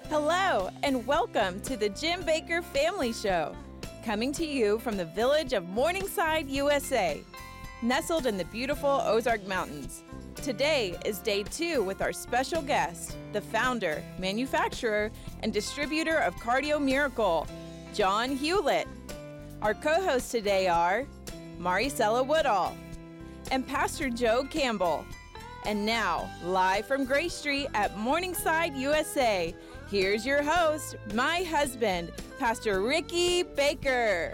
Hello, and welcome to the Jim Bakker Family Show, coming to you from the village of Morningside, USA, nestled in the beautiful Ozark Mountains. Today is day 2 with our special guest, the founder, manufacturer, and distributor of Cardio Miracle, John Hewlett. Our co-hosts today are Maricela Woodall and Pastor Joe Campbell. And now, live from Grace Street at Morningside, USA, here's your host, my husband, Pastor Ricky Bakker.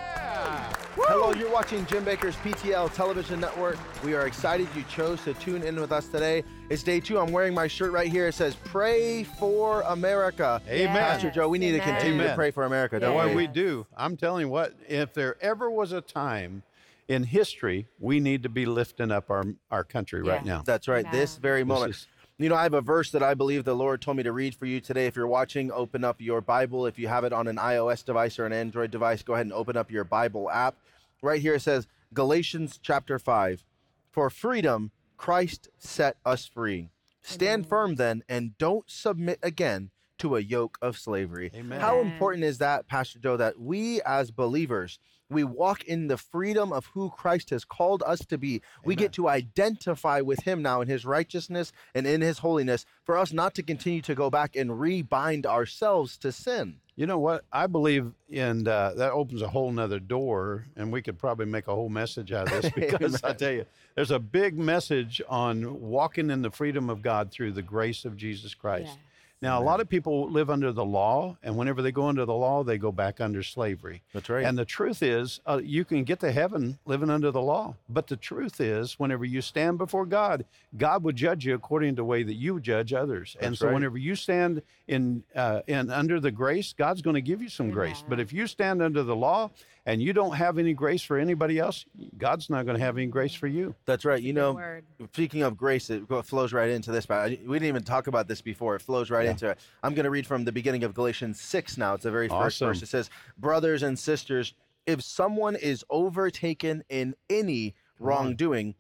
Hello, you're watching Jim Bakker's PTL Television Network. We are excited you chose to tune in with us today. It's day 2. I'm wearing my shirt right here. It says, Pray for America. Amen. Pastor Joe, we need to continue to pray for America, don't Boy, we? we do. I'm telling you what, if there ever was a time in history, we need to be lifting up our country right now. That's right, this very moment. You know, I have a verse that I believe the Lord told me to read for you today. If you're watching, open up your Bible. If you have it on an iOS device or an Android device, go ahead and open up your Bible app. Right here it says, Galatians chapter 5, For freedom, Christ set us free. Stand firm then, and don't submit again to a yoke of slavery. Amen. How important is that, Pastor Joe, that we as believers, we walk in the freedom of who Christ has called us to be. We get to identify with him now in his righteousness and in his holiness, for us not to continue to go back and rebind ourselves to sin. You know what? I believe in that opens a whole nother door, and we could probably make a whole message out of this because I tell you, there's a big message on walking in the freedom of God through the grace of Jesus Christ. Yes. Now, a lot of people live under the law, and whenever they go under the law, they go back under slavery. That's right. And the truth is, you can get to heaven living under the law. But the truth is, whenever you stand before God, God will judge you according to the way that you judge others. And so whenever you stand in under the grace, God's going to give you some grace. But if you stand under the law and you don't have any grace for anybody else, God's not going to have any grace for you. That's right. You know, speaking of grace, it flows right into this. But we didn't even talk about this before. It flows right into it. I'm going to read from the beginning of Galatians 6 now. It's the very first verse. It says, Brothers and sisters, if someone is overtaken in any wrongdoing,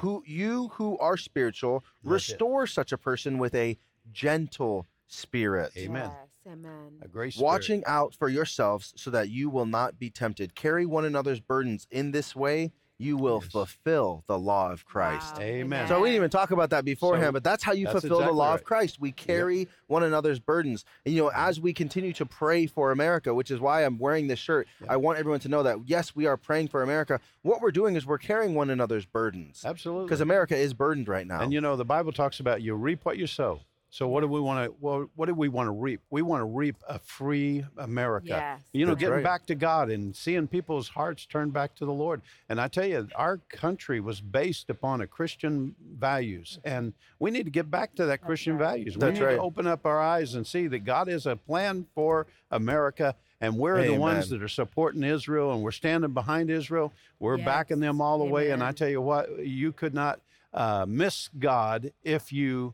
who are spiritual, restore such a person with a gentle spirit. Amen. Yes, amen. A grace spirit. Watching out for yourselves so that you will not be tempted. Carry one another's burdens. In this way, you will fulfill the law of Christ. Wow. Amen. So we didn't even talk about that beforehand, but that's how you fulfill the law of Christ. We carry one another's burdens. And, you know, as we continue to pray for America, which is why I'm wearing this shirt, I want everyone to know that, yes, we are praying for America. What we're doing is we're carrying one another's burdens. Absolutely. Because America is burdened right now. And, you know, the Bible talks about you reap what you sow. So what do we want to? Well, what do we want to reap? We want to reap a free America. Yes. You know, That's getting right. back to God and seeing people's hearts turn back to the Lord. And I tell you, our country was based upon a Christian values, and we need to get back to that Christian values. We need to open up our eyes and see that God has a plan for America. And we're the ones that are supporting Israel, and we're standing behind Israel. We're backing them all the way. And I tell you what, you could not miss God if you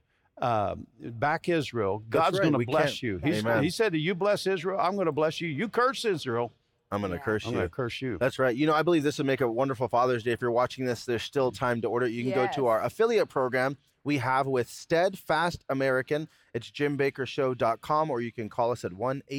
back Israel. God's going to bless you. He said, "You bless Israel, I'm going to bless you. You curse Israel, I'm going to curse you. I'm going to curse you." That's right. You know, I believe this would make a wonderful Father's Day. If you're watching this, there's still time to order. You can go to our affiliate program we have with Steadfast American. It's jimbakkershow.com, or you can call us at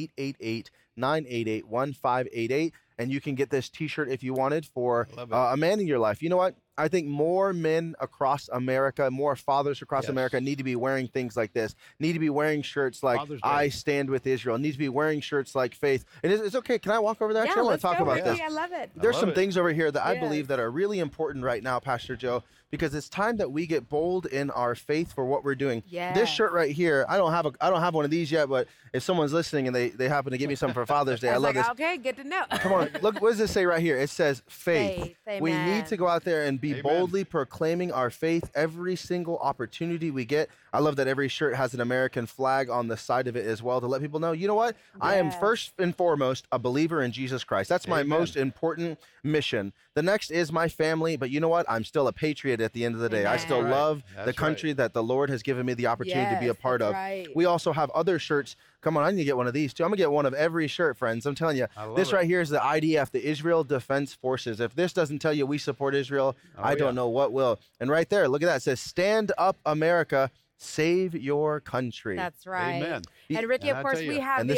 1-888-988-1588, and you can get this T-shirt if you wanted for a man in your life. You know what? I think more men across America, more fathers across America need to be wearing things like this, need to be wearing shirts like I stand with Israel, need to be wearing shirts like faith. And it's okay. Can I walk over there? Yeah, I want to talk about this. I love it. There's some things over here that I believe that are really important right now, Pastor Joe, because it's time that we get bold in our faith for what we're doing. Yes. This shirt right here, I don't have one of these yet, but if someone's listening and they happen to give me some for Father's Day, I love this. Okay, good to know. Come on, look, what does this say right here? It says faith. We need to go out there and be boldly proclaiming our faith every single opportunity we get. I love that every shirt has an American flag on the side of it as well to let people know, you know what? I am first and foremost a believer in Jesus Christ. That's my most important mission. The next is my family, but you know what? I'm still a patriot at the end of the day. I still love the country that the Lord has given me the opportunity to be a part of. We also have other shirts. Come on, I need to get one of these too. I'm going to get one of every shirt, friends. I'm telling you, this right here is the IDF, the Israel Defense Forces. If this doesn't tell you we support Israel, I don't know what will. And right there, look at that. It says, Stand Up America. Save your country. That's right. Amen. And Ricky, of course, we have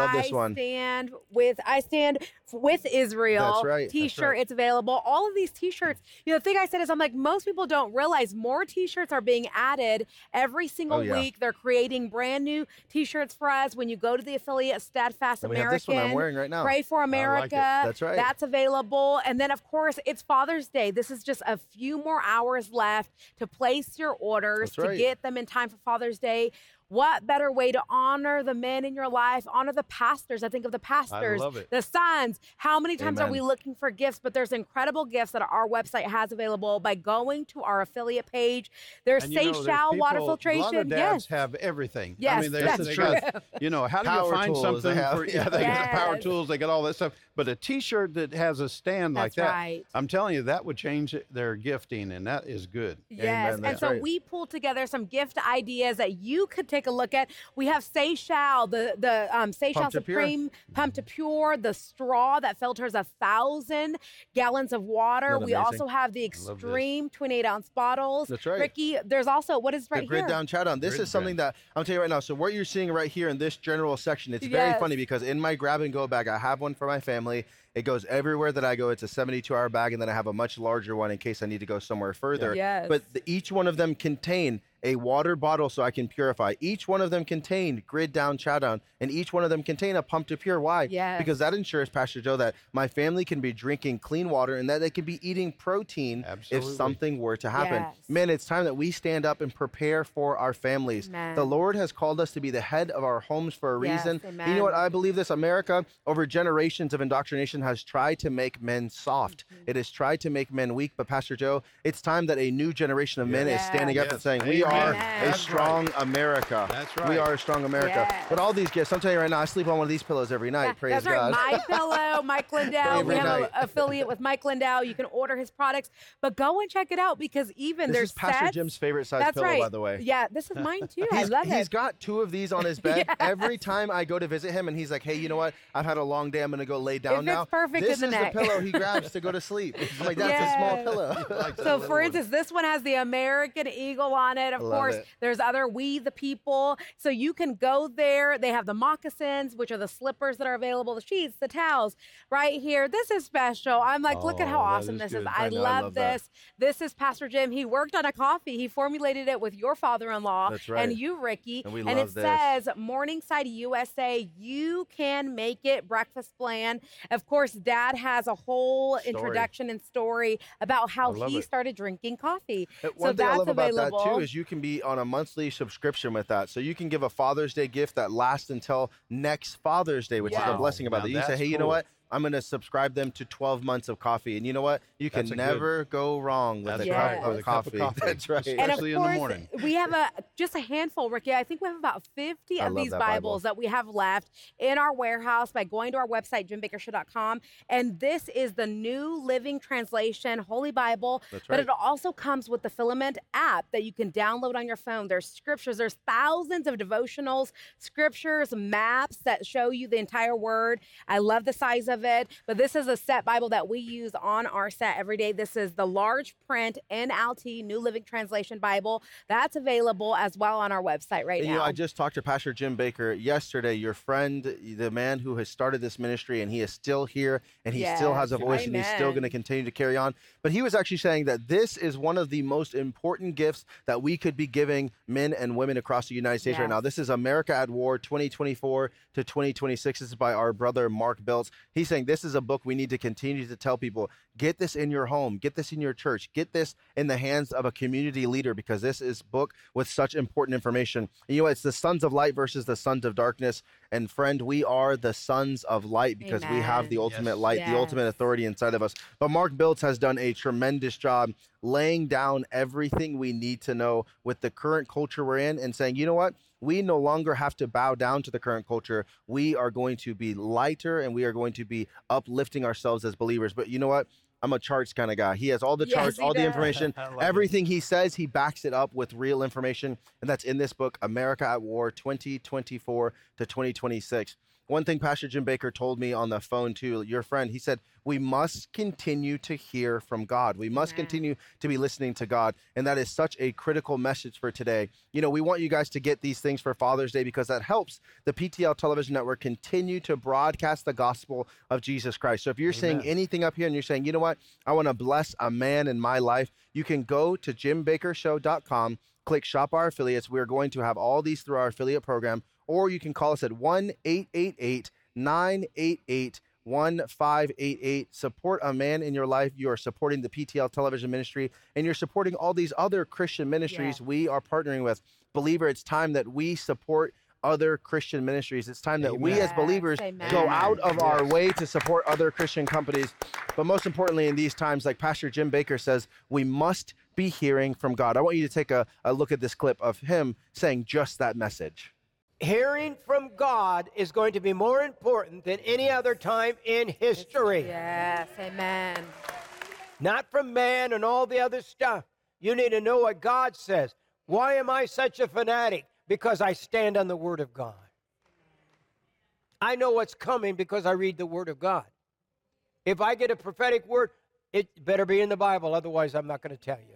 I Stand with Israel That's right. T-shirt. That's right. It's available. All of these T-shirts. The thing I said is, I'm like, most people don't realize more T-shirts are being added every single week. They're creating brand new T-shirts for us. When you go to the affiliate Steadfast and American, we have this one I'm wearing right now. Pray for America. That's right. That's available. And then, of course, it's Father's Day. This is just a few more hours left to place your orders to get them in time for Father's Day. What better way to honor the men in your life, honor the pastors? I think of the pastors, the sons. How many times are we looking for gifts? But there's incredible gifts that our website has available by going to our affiliate page. There's Seychelles water filtration. A lot of dads have everything. Yes, I mean, that's true. How do you find something? They got power tools. They got all that stuff. But a T-shirt that has a stand like that, I'm telling you, that would change their gifting, and that is good. Yes, and so we pulled together some gift ideas that you could take a look at. We have Seychelles, the Seychelles Supreme Pump to Pure, the straw that filters 1,000 gallons of water. We also have the Extreme 28-ounce bottles. That's right. Ricky, there's also, what is right here? The Grid Down Chow Down. This is something that I'm telling you right now. So what you're seeing right here in this general section, it's very funny because in my grab and go bag, I have one for my family. It goes everywhere that I go. It's a 72-hour bag, and then I have a much larger one in case I need to go somewhere further. Yes. But each one of them contain a water bottle so I can purify. Each one of them contain Grid Down Chow Down, and each one of them contain a Pump to Pure. Why? Yes. Because that ensures, Pastor Joe, that my family can be drinking clean water and that they can be eating protein if something were to happen. Yes. Man, it's time that we stand up and prepare for our families. Amen. The Lord has called us to be the head of our homes for a reason. Amen. You know what? I believe this. America, over generations of indoctrination, has tried to make men soft. It has tried to make men weak. But Pastor Joe, it's time that a new generation of men is standing up and saying, we are a strong America. That's right. We are a strong America. Yes. But all these gifts, I'm telling you right now, I sleep on one of these pillows every night. Praise That's God. right. My Pillow, Mike Lindell. We have an affiliate with Mike Lindell. You can order his products, but go and check it out because even this there's is Pastor sets. Jim's favorite size pillow, by the way. Yeah, this is mine too. I love it. He's got 2 of these on his bed. Every time I go to visit him, and he's like, hey, you know what? I've had a long day. I'm going to go lay down now. Perfect this in the is neck. the pillow he grabs to go to sleep. I'm like, that's a small pillow. So, for instance, this one has the American Eagle on it. Of course, there's other We the People. So you can go there. They have the moccasins, which are the slippers that are available, the sheets, the towels right here. This is special. I'm like, look at how awesome this is. I love this. This is Pastor Jim. He worked on a coffee. He formulated it with your father-in-law and you, Ricky. And it says, Morningside USA, you can make it breakfast plan. Of course, Dad has a whole introduction and story about how he started drinking coffee. One thing I love about that too is you can be on a monthly subscription with that. So you can give a Father's Day gift that lasts until next Father's Day, which is a blessing about it. You say, hey, you know what? I'm going to subscribe them to 12 months of coffee. And you know what? You can never go wrong with a cup of coffee. That's right. Especially and of course, in the morning. We have just a handful, Ricky. I think we have about 50 of these Bibles that we have left in our warehouse by going to our website, jimbakkershow.com. And this is the New Living Translation Holy Bible. That's but right. it also comes with the Filament app that you can download on your phone. There's scriptures. There's thousands of devotionals, scriptures, maps that show you the entire word. I love the size of it, but this is a set Bible that we use on our set every day. This is the large print NLT New Living Translation Bible. That's available as well on our website now. You know, I just talked to Pastor Jim Bakker yesterday, your friend, the man who has started this ministry, and he is still here, and he still has a voice, and he's still going to continue to carry on. But he was actually saying that this is one of the most important gifts that we could be giving men and women across the United States right now. This is America at War 2024 to 2026. This is by our brother Mark Belts. He's saying this is a book we need to continue to tell people, get this in your home, get this in your church, get this in the hands of a community leader, because this is a book with such important information. And you know, it's the sons of light versus the sons of darkness. And friend, we are the sons of light because we have the ultimate light, the ultimate authority inside of us. But Mark Biltz has done a tremendous job laying down everything we need to know with the current culture we're in and saying, you know what? We no longer have to bow down to the current culture. We are going to be lighter and we are going to be uplifting ourselves as believers. But you know what? I'm a charts kind of guy. He has all the charts, all the information. Everything he says, he backs it up with real information. And that's in this book, America at War 2024 to 2026. one thing Pastor Jim Bakker told me on the phone to your friend, he said, we must continue to hear from God. We must continue to be listening to God. And that is such a critical message for today. You know, we want you guys to get these things for Father's Day because that helps the PTL Television Network continue to broadcast the gospel of Jesus Christ. So if you're saying anything up here and you're saying, you know what, I want to bless a man in my life, you can go to jimbakkershow.com, click Shop Our Affiliates. We're going to have all these through our affiliate program, or you can call us at 1-888-988-1588. Support a man in your life. You are supporting the PTL Television Ministry, and you're supporting all these other Christian ministries we are partnering with. Believer, it's time that we support other Christian ministries. It's time that we as believers go out of our way to support other Christian companies. But most importantly, in these times, like Pastor Jim Bakker says, we must be hearing from God. I want you to take a look at this clip of him saying just that message. Hearing from God is going to be more important than any other time in history. Yes, amen. Not from man and all the other stuff. You need to know what God says. Why am I such a fanatic? Because I stand on the Word of God. I know what's coming because I read the Word of God. If I get a prophetic word, it better be in the Bible, otherwise I'm not going to tell you.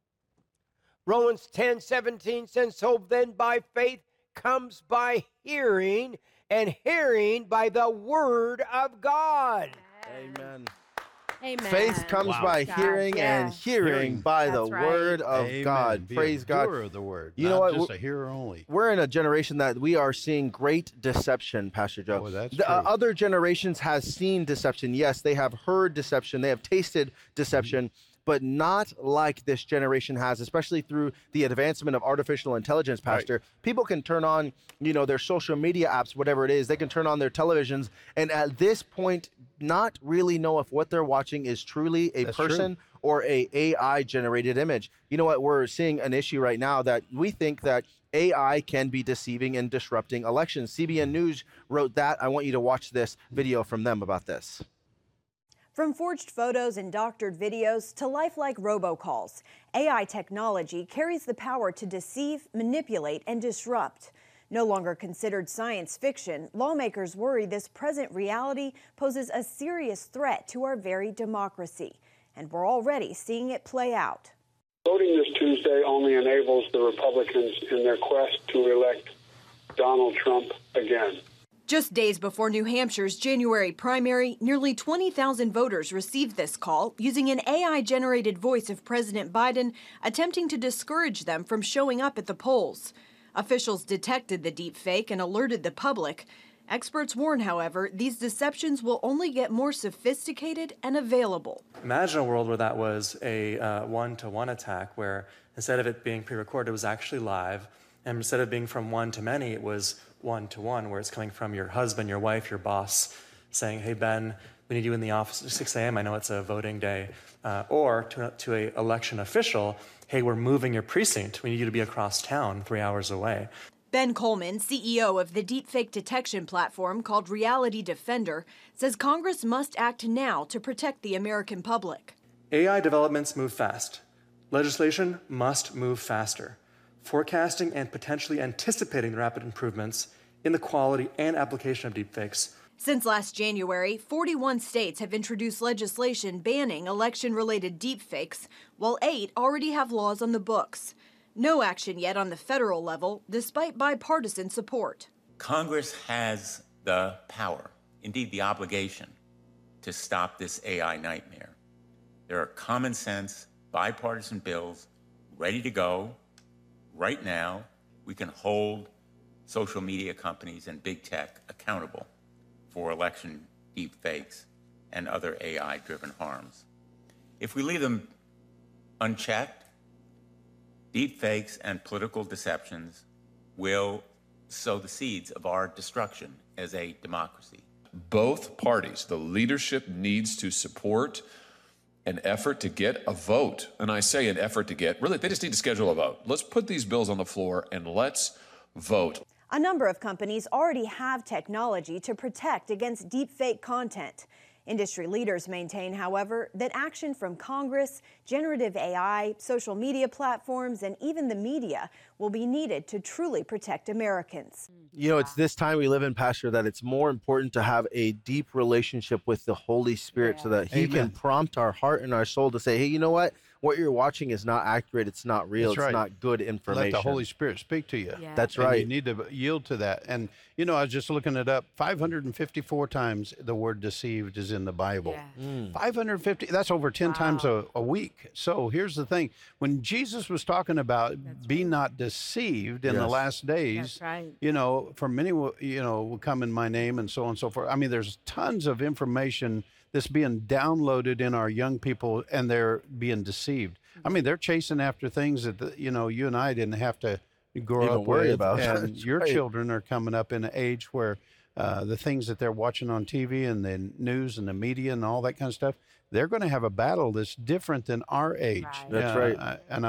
Romans 10:17 says, so then by faith comes by hearing, and hearing by the Word of God. Amen. Amen. Faith comes by hearing, and hearing by the Word of God. Praise God. Doer of the Word. You know what? Just a hearer only. We're in a generation that we are seeing great deception, Pastor Joe. Oh, that's true. Other generations have seen deception. Yes, they have heard deception. They have tasted deception. But not like this generation has, especially through the advancement of artificial intelligence, Pastor. Right. People can turn on, their social media apps, whatever it is. They can turn on their televisions, and at this point, not really know if what they're watching is truly a person or a AI-generated image. You know what? We're seeing an issue right now that we think that AI can be deceiving and disrupting elections. CBN News wrote that. I want you to watch this video from them about this. From forged photos and doctored videos to lifelike robocalls, AI technology carries the power to deceive, manipulate, and disrupt. No longer considered science fiction, lawmakers worry this present reality poses a serious threat to our very democracy. And we're already seeing it play out. Voting this Tuesday only enables the Republicans in their quest to elect Donald Trump again. Just days before New Hampshire's January primary, nearly 20,000 voters received this call using an AI-generated voice of President Biden, attempting to discourage them from showing up at the polls. Officials detected the deepfake and alerted the public. Experts warn, however, these deceptions will only get more sophisticated and available. Imagine a world where that was a one-to-one attack, where instead of it being pre-recorded, it was actually live, and instead of being from one to many, it was one-to-one, where it's coming from your husband, your wife, your boss, saying, hey, Ben, we need you in the office at 6 a.m. I know it's a voting day. Or to an election official, hey, we're moving your precinct. We need you to be across town 3 hours away. Ben Coleman, CEO of the deepfake detection platform called Reality Defender, says Congress must act now to protect the American public. AI developments move fast. Legislation must move faster. Forecasting and potentially anticipating the rapid improvements in the quality and application of deepfakes. Since last January, 41 states have introduced legislation banning election-related deepfakes, while 8 already have laws on the books. No action yet on the federal level, despite bipartisan support. Congress has the power, indeed the obligation, to stop this AI nightmare. There are common sense, bipartisan bills ready to go. Right now, we can hold social media companies and big tech accountable for election deepfakes and other AI-driven harms. If we leave them unchecked, deepfakes and political deceptions will sow the seeds of our destruction as a democracy. Both parties, the leadership needs to support an effort to get a vote. And I say an effort to get, really, they just need to schedule a vote. Let's put these bills on the floor and let's vote. A number of companies already have technology to protect against deepfake content. Industry leaders maintain, however, that action from Congress, generative AI, social media platforms, and even the media will be needed to truly protect Americans. You know, it's this time we live in, Pastor, that it's more important to have a deep relationship with the Holy Spirit so that he can prompt our heart and our soul to say, hey, you know what you're watching is not accurate. It's not real. It's not good information. Let the Holy Spirit speak to you. Yeah. That's right. You need to yield to that. And, you know, I was just looking it up. 554 times the word deceived is in the Bible. Yeah. 550, that's over 10 times a week. So here's the thing. When Jesus was talking about be not deceived in the last days, you know, for many, you know, will come in my name and so on and so forth. I mean, there's tons of information that's being downloaded in our young people, and they're being deceived. I mean, they're chasing after things that, you know, you and I didn't have to grow up worry with. about. And your children are coming up in an age where the things that they're watching on TV and the news and the media and all that kind of stuff, they're going to have a battle that's different than our age. Right. That's right. And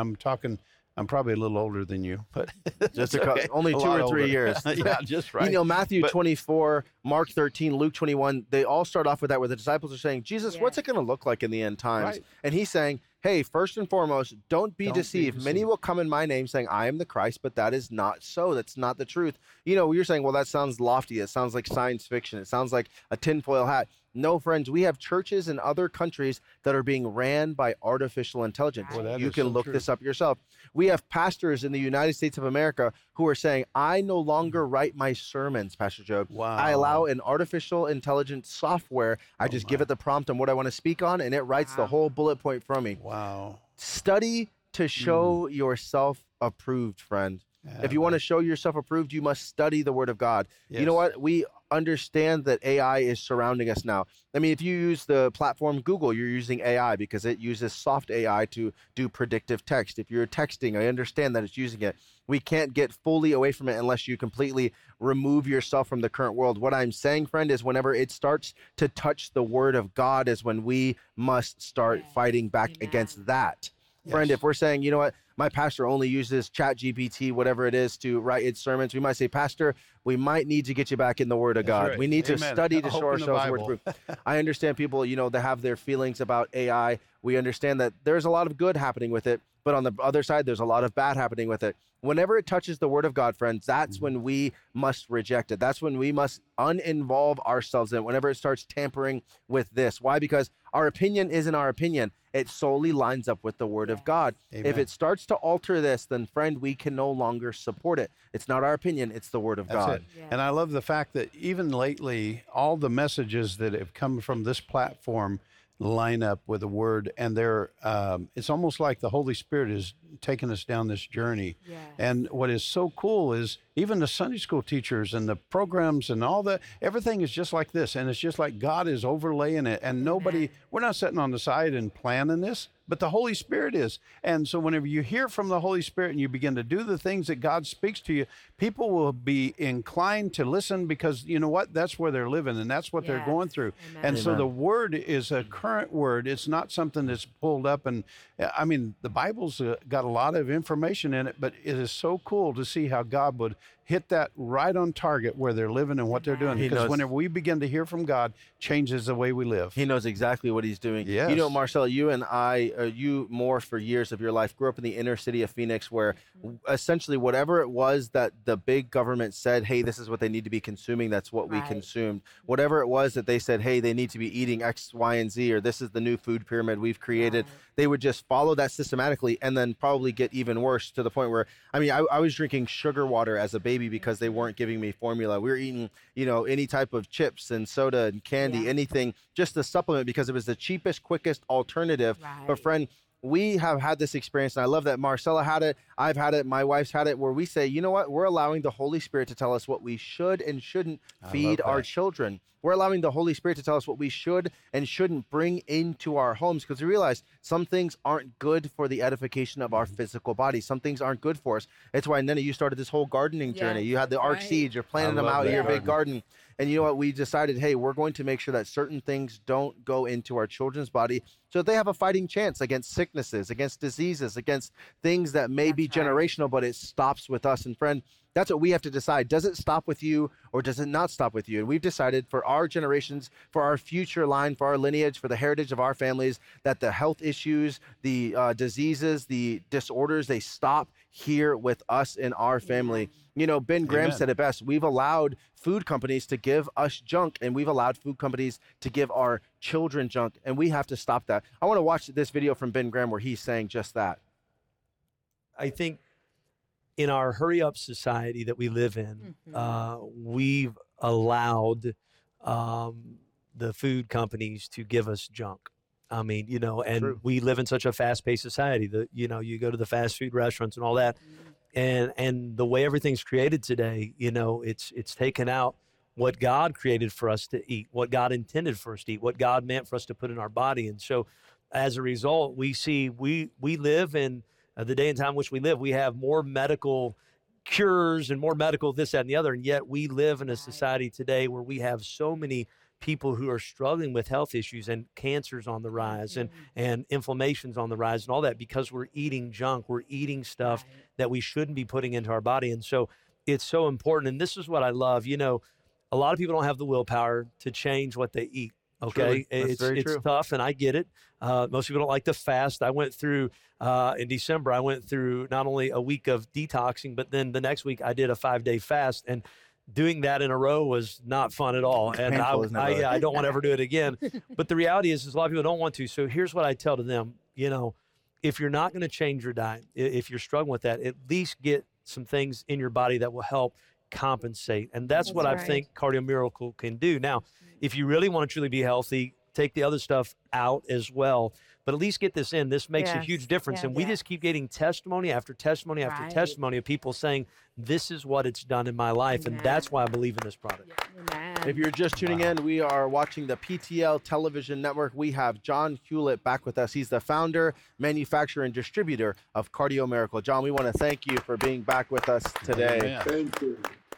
I'm probably a little older than you, but just only 2 or 3 years. Yeah, just right. You know, Matthew 24, Mark 13, Luke 21, they all start off with that where the disciples are saying, Jesus, what's it going to look like in the end times? Right. And he's saying, hey, first and foremost, don't be deceived. Many will come in my name saying, I am the Christ, but that is not so. That's not the truth. You know, you're saying, well, that sounds lofty. It sounds like science fiction. It sounds like a tinfoil hat. No, friends, we have churches in other countries that are being ran by artificial intelligence. Well, you can look this up yourself. We have pastors in the United States of America who are saying, I no longer write my sermons, Pastor Job. Wow. I allow an artificial intelligence software. I just give it the prompt on what I want to speak on, and it writes the whole bullet point for me. Wow. Study to show yourself approved, friend. If you want to show yourself approved, you must study the Word of God. Yes. You know what? We understand that AI is surrounding us now. I mean, if you use the platform Google, you're using AI because it uses soft AI to do predictive text. If you're texting, I understand that it's using it. We can't get fully away from it unless you completely remove yourself from the current world. What I'm saying, friend, is whenever it starts to touch the Word of God is when we must start fighting back against that. Friend, if we're saying, you know what, my pastor only uses ChatGPT, whatever it is, to write its sermons, we might say, Pastor, we might need to get you back in the Word of God. Right. We need to Amen. study to show Open the ourselves Word proof. I understand people, you know, they have their feelings about AI. We understand that there's a lot of good happening with it, but on the other side, there's a lot of bad happening with it. Whenever it touches the Word of God, friends, that's when we must reject it. That's when we must uninvolve ourselves in it, whenever it starts tampering with this. Why? Because our opinion isn't our opinion. It solely lines up with the Word of God. Amen. If it starts to alter this, then, friend, we can no longer support it. It's not our opinion. It's the Word of God. It. Yeah. And I love the fact that even lately, all the messages that have come from this platform line up with the Word, and they're it's almost like the Holy Spirit is taking us down this journey. Yes. And what is so cool is even the Sunday school teachers and the programs and all that, everything is just like this, and it's just like God is overlaying it, and nobody, we're not sitting on the side and planning this, but the Holy Spirit is. And so whenever you hear from the Holy Spirit and you begin to do the things that God speaks to you, people will be inclined to listen because, you know what, that's where they're living and that's what they're going through. Amen. And so the Word is a current Word. It's not something that's pulled up. And I mean, the Bible's got a lot of information in it, but it is so cool to see how God would hit that right on target where they're living and what they're doing. Because whenever we begin to hear from God, changes the way we live. He knows exactly what he's doing. Yes. You know, Marcella, you and I, you more for years of your life, grew up in the inner city of Phoenix where essentially whatever it was that the big government said, hey, this is what they need to be consuming, that's what we consumed. Whatever it was that they said, hey, they need to be eating X, Y, and Z, or this is the new food pyramid we've created, they would just follow that systematically and then probably get even worse to the point where, I mean, I was drinking sugar water as a baby because they weren't giving me formula. We were eating, you know, any type of chips and soda and candy, anything, just to supplement because it was the cheapest, quickest alternative. But friend, we have had this experience, and I love that Marcella had it, I've had it, my wife's had it, where we say, you know what, we're allowing the Holy Spirit to tell us what we should and shouldn't feed our children. We're allowing the Holy Spirit to tell us what we should and shouldn't bring into our homes because we realize some things aren't good for the edification of our physical body. Some things aren't good for us. It's why, Nena, you started this whole gardening journey. You had the Ark seeds. You're planting them out in your big garden. And you know what? We decided, hey, we're going to make sure that certain things don't go into our children's body so they have a fighting chance against sicknesses, against diseases, against things that may be generational, but it stops with us. And friend, that's what we have to decide. Does it stop with you or does it not stop with you? And we've decided for our generations, for our future line, for our lineage, for the heritage of our families, that the health issues, the diseases, the disorders, they stop here with us in our family. You know, Ben Graham said it best. We've allowed food companies to give us junk, and we've allowed food companies to give our children junk, and we have to stop that. I want to watch this video from Ben Graham where he's saying just that. I think in our hurry-up society that we live in, we've allowed the food companies to give us junk. I mean, you know, and we live in such a fast-paced society that, you know, you go to the fast food restaurants and all that, and the way everything's created today, you know, it's taken out what God created for us to eat, what God intended for us to eat, what God meant for us to put in our body. And so as a result, we see we live in the day and time in which we live. We have more medical cures and more medical this, that, and the other. And yet we live in a society today where we have so many people who are struggling with health issues and cancers on the rise and inflammation's on the rise and all that because we're eating junk. We're eating stuff that we shouldn't be putting into our body. And so it's so important. And this is what I love. You know, a lot of people don't have the willpower to change what they eat. Okay. It's tough, and I get it. Most people don't like to fast. I went through, in December, I went through not only a week of detoxing, but then the next week I did a 5-day fast, and doing that in a row was not fun at all. And I don't want to ever do it again. But the reality is a lot of people don't want to. So here's what I tell to them. You know, if you're not going to change your diet, if you're struggling with that, at least get some things in your body that will help compensate. And that's what I think Cardio Miracle can do. Now, if you really want to truly be healthy, take the other stuff out as well. But at least get this in. This makes a huge difference. And we just keep getting testimony after testimony after testimony of people saying, this is what it's done in my life. And that's why I believe in this product. If you're just tuning in, we are watching the PTL Television Network. We have John Hewlett back with us. He's the founder, manufacturer, and distributor of Cardio Miracle. John, we want to thank you for being back with us today. Thank you.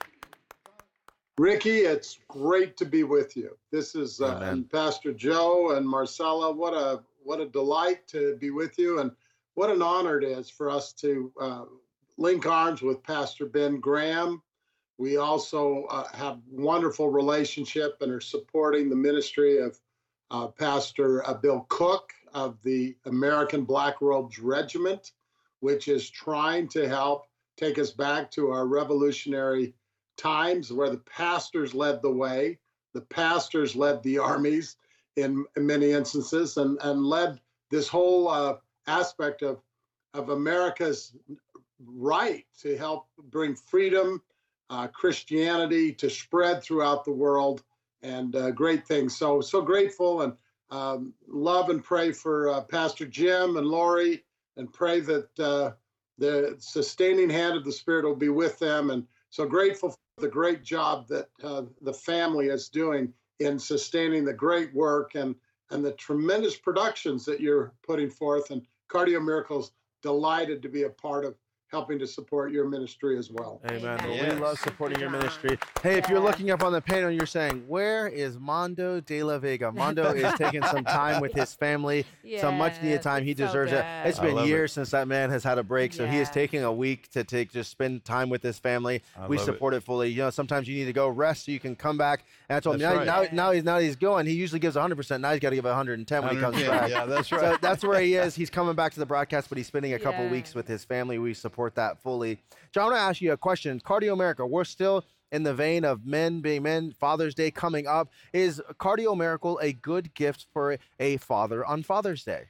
Ricky, it's great to be with you. This is and Pastor Joe and Marcella. What a delight to be with you, and what an honor it is for us to link arms with Pastor Ben Graham. We also have wonderful relationship and are supporting the ministry of Pastor Bill Cook of the American Black Robes Regiment, which is trying to help take us back to our revolutionary times where the pastors led the way, the pastors led the armies in many instances, and led this whole aspect of America's right to help bring freedom, Christianity to spread throughout the world, and great things. So grateful, and love and pray for Pastor Jim and Lori, and pray that the sustaining hand of the Spirit will be with them. And so grateful for the great job that the family is doing in sustaining the great work and the tremendous productions that you're putting forth. And Cardio Miracle's delighted to be a part of helping to support your ministry as well. Amen. Well, we love supporting your ministry. Hey, if you're looking up on the panel, you're saying, where is Mondo de la Vega? Mondo is taking some time with his family, some much needed time. He deserves it. It's been years since that man has had a break, so he is taking a week to just spend time with his family. We support it fully. You know, sometimes you need to go rest so you can come back. And I told him, now he's going. He usually gives 100%. Now he's got to give 110 when he comes back. Yeah, that's right. So that's where he is. He's coming back to the broadcast, but he's spending a couple weeks with his family. We support that fully. John, I want to ask you a question. Cardio Miracle, we're still in the vein of men being men, Father's Day coming up. Is Cardio Miracle a good gift for a father on Father's Day?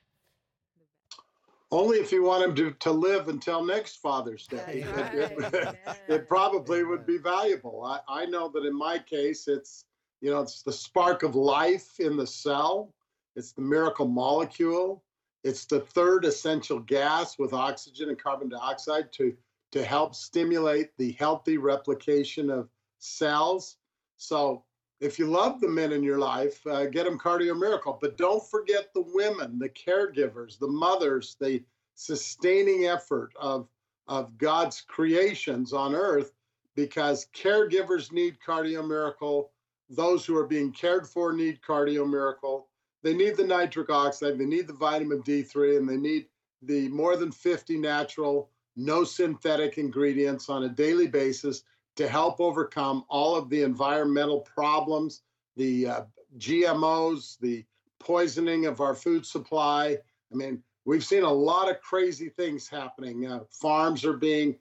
Only if you want him to live until next Father's Day. It probably would be valuable. I know that in my case, it's the spark of life in the cell. It's the miracle molecule. It's the third essential gas with oxygen and carbon dioxide to help stimulate the healthy replication of cells. So if you love the men in your life, get them Cardio Miracle. But don't forget the women, the caregivers, the mothers, the sustaining effort of God's creations on earth, because caregivers need Cardio Miracle. Those who are being cared for need Cardio Miracle. they need the nitric oxide, they need the vitamin D3, and they need the more than 50 natural, no synthetic ingredients on a daily basis to help overcome all of the environmental problems, the GMOs, the poisoning of our food supply. I mean, we've seen a lot of crazy things happening. Farms are being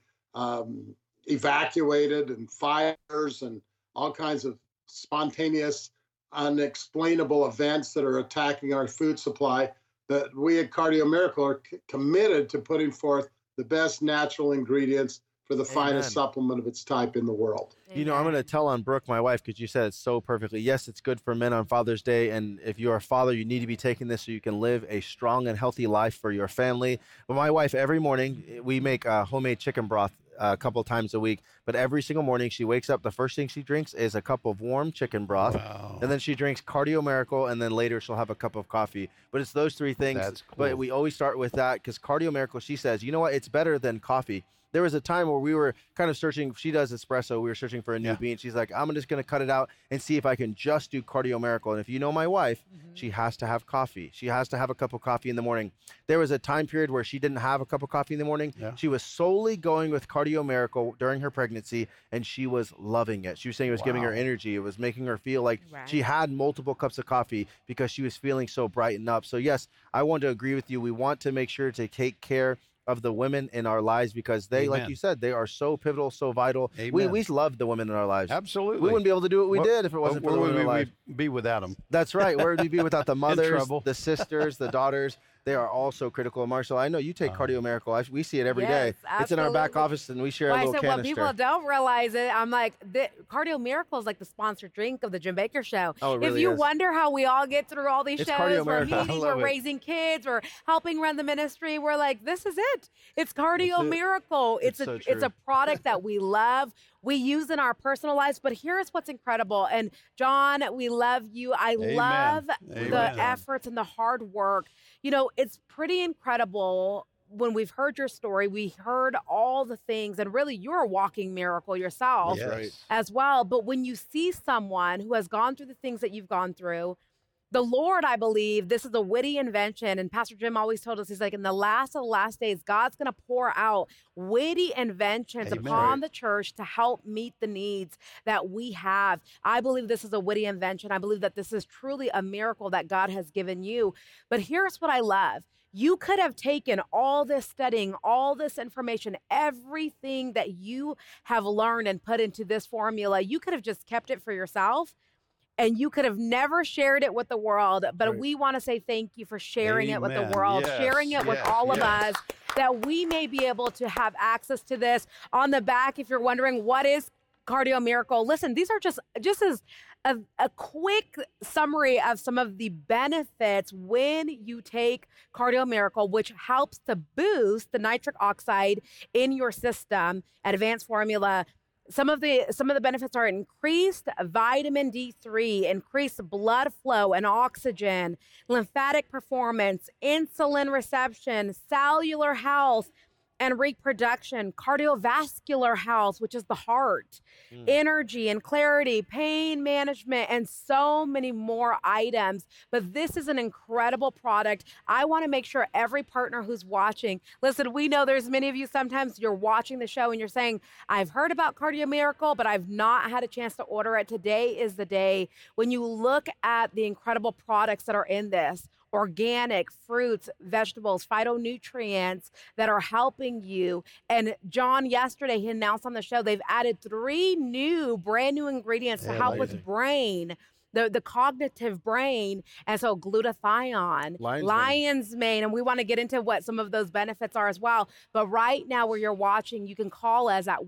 evacuated, and fires and all kinds of spontaneous, unexplainable events that are attacking our food supply. That we at Cardio Miracle are committed to putting forth the best natural ingredients for the finest supplement of its type in the world. You know, I'm going to tell on Brooke, my wife, because you said it so perfectly. Yes, it's good for men on Father's Day, and if you are a father, you need to be taking this so you can live a strong and healthy life for your family. But my wife, every morning, we make homemade chicken broth a couple times a week, but every single morning she wakes up, the first thing she drinks is a cup of warm chicken broth. Wow. And then she drinks Cardio Miracle, and then later she'll have a cup of coffee. But it's those three things. That's cool. But we always start with that because Cardio Miracle, she says, you know what, it's better than coffee. There was a time where we were kind of searching. She does espresso. We were searching for a new bean. She's like, I'm just going to cut it out and see if I can just do Cardio Miracle. And if you know my wife, she has to have coffee. She has to have a cup of coffee in the morning. There was a time period where she didn't have a cup of coffee in the morning. Yeah. She was solely going with Cardio Miracle during her pregnancy, and she was loving it. She was saying it was giving her energy. It was making her feel like she had multiple cups of coffee because she was feeling so brightened up. So, yes, I want to agree with you. We want to make sure to take care of the women in our lives because they, like you said, they are so pivotal, so vital. We love the women in our lives. Absolutely. We wouldn't be able to do what we did if it wasn't for the women in our lives. We'd be without them. That's right. Where would we be without the mothers, the sisters, the daughters? They are all so critical. Marcel, I know you take Cardio Miracle. We see it every day. Absolutely. It's in our back office, and we share a little canister. When people don't realize it, I'm like, Cardio Miracle is like the sponsored drink of the Jim Baker Show. Oh, it really if you is. wonder how we all get through all these It's shows, Cardio we're Miracle. meeting, we're raising kids, we're helping run the ministry, we're like, this is it. It's Cardio Miracle. It's a product that we love. We use in our personal lives, but here's what's incredible. And John, we love you. I love the efforts and the hard work. You know, it's pretty incredible when we've heard your story. We heard all the things, and really you're a walking miracle yourself as well. But when you see someone who has gone through the things that you've gone through, the Lord, I believe, this is a witty invention. And Pastor Jim always told us, he's like, in the last of the last days, God's going to pour out witty inventions upon the church to help meet the needs that we have. I believe this is a witty invention. I believe that this is truly a miracle that God has given you. But here's what I love. You could have taken all this studying, all this information, everything that you have learned and put into this formula. You could have just kept it for yourself. And you could have never shared it with the world, but we want to say thank you for sharing it with the world, sharing it with all of us, that we may be able to have access to this. On the back, if you're wondering what is Cardio Miracle, listen, these are just as a quick summary of some of the benefits when you take Cardio Miracle, which helps to boost the nitric oxide in your system. Advanced formula. Some of the benefits are increased vitamin D3, increased blood flow and oxygen, lymphatic performance, insulin reception, cellular health and reproduction, cardiovascular health, which is the heart, energy and clarity, pain management, and so many more items. But this is an incredible product. I want to make sure every partner who's watching, listen, we know there's many of you, sometimes you're watching the show and you're saying, I've heard about Cardio Miracle, but I've not had a chance to order it. Today is the day. When you look at the incredible products that are in this, organic fruits, vegetables, phytonutrients that are helping you. And John, yesterday, he announced on the show, they've added 3 brand new ingredients to help with brain, the cognitive brain. And so glutathione, lion's mane, and we want to get into what some of those benefits are as well. But right now where you're watching, you can call us at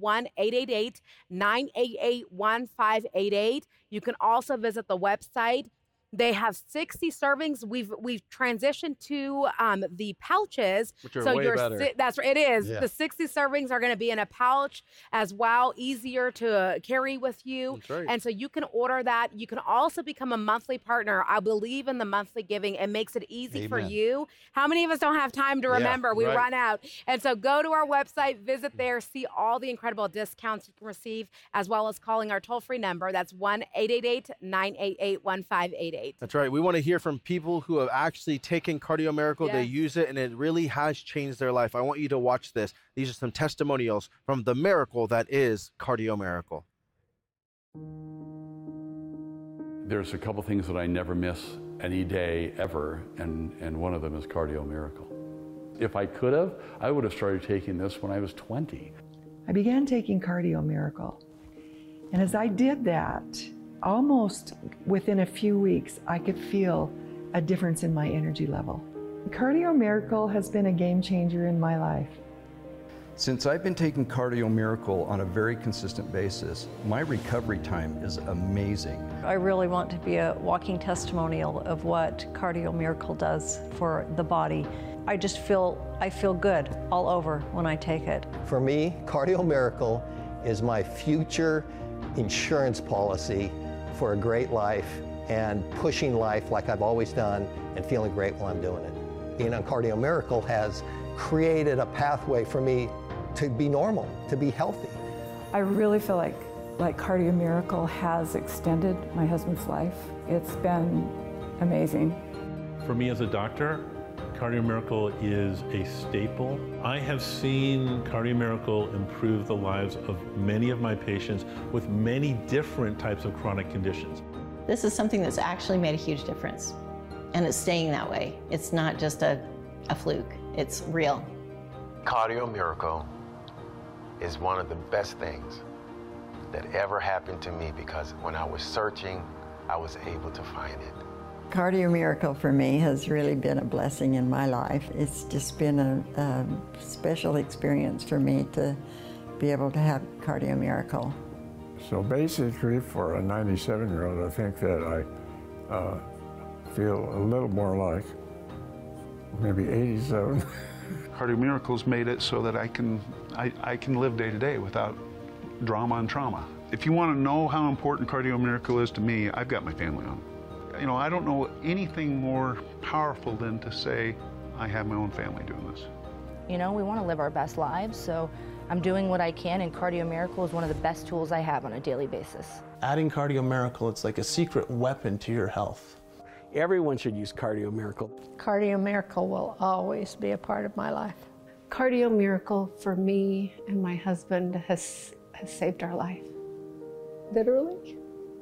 1-888-988-1588. You can also visit the website. They have 60 servings. We've transitioned to the pouches, which are way better. That's right. It is. Yeah. The 60 servings are going to be in a pouch as well, easier to carry with you. That's right. And so you can order that. You can also become a monthly partner. I believe in the monthly giving. It makes it easy for you. How many of us don't have time to remember? We run out. And so go to our website, visit there, see all the incredible discounts you can receive, as well as calling our toll-free number. That's 1-888-988-1588. appreciate. That's right. We want to hear from people who have actually taken Cardio Miracle. Yes. They use it, and it really has changed their life. I want you to watch this. These are some testimonials from the miracle that is Cardio Miracle. There's a couple things that I never miss any day ever, and one of them is Cardio Miracle. If I could have, I would have started taking this when I was 20. I began taking Cardio Miracle, and as I did that, almost within a few weeks, I could feel a difference in my energy level. Cardio Miracle has been a game changer in my life. Since I've been taking Cardio Miracle on a very consistent basis, my recovery time is amazing. I really want to be a walking testimonial of what Cardio Miracle does for the body. I feel good all over when I take it. For me, Cardio Miracle is my future insurance policy for a great life and pushing life like I've always done and feeling great while I'm doing it. Being on Cardio Miracle has created a pathway for me to be normal, to be healthy. I really feel like Cardio Miracle has extended my husband's life. It's been amazing. For me as a doctor, Cardio Miracle is a staple. I have seen Cardio Miracle improve the lives of many of my patients with many different types of chronic conditions. This is something that's actually made a huge difference, and it's staying that way. It's not just a fluke, it's real. Cardio Miracle is one of the best things that ever happened to me, because when I was searching, I was able to find it. Cardio Miracle for me has really been a blessing in my life. It's just been a special experience for me to be able to have Cardio Miracle. So basically, for a 97-year-old, I think that I feel a little more like maybe 87. Cardio Miracle's made it so that I can live day to day without drama and trauma. If you want to know how important Cardio Miracle is to me, I've got my family on. You know, I don't know anything more powerful than to say I have my own family doing this. You know, we want to live our best lives, so I'm doing what I can, and Cardio Miracle is one of the best tools I have on a daily basis. Adding Cardio Miracle, it's like a secret weapon to your health. Everyone should use Cardio Miracle. Cardio Miracle will always be a part of my life. Cardio Miracle for me and my husband has saved our life. Literally.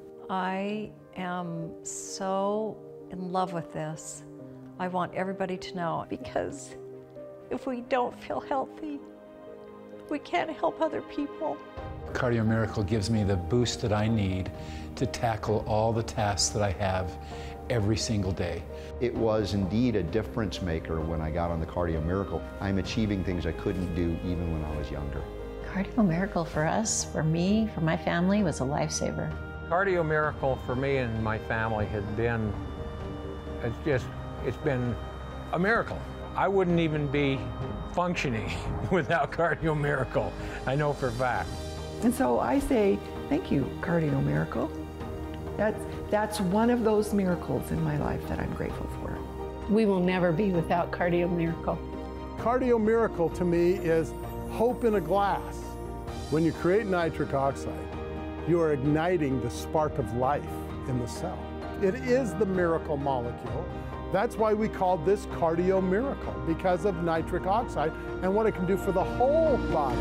I am so in love with this. I want everybody to know, because if we don't feel healthy, we can't help other people. Cardio Miracle gives me the boost that I need to tackle all the tasks that I have every single day. It was indeed a difference maker when I got on the Cardio Miracle. I'm achieving things I couldn't do even when I was younger. Cardio Miracle for us, for me, for my family, was a lifesaver. Cardio Miracle for me and my family has been, it's been a miracle. I wouldn't even be functioning without Cardio Miracle. I know for a fact. And so I say, thank you, Cardio Miracle. That's one of those miracles in my life that I'm grateful for. We will never be without Cardio Miracle. Cardio Miracle to me is hope in a glass. When you create nitric oxide, you are igniting the spark of life in the cell. It is the miracle molecule. That's why we called this Cardio Miracle, because of nitric oxide and what it can do for the whole body.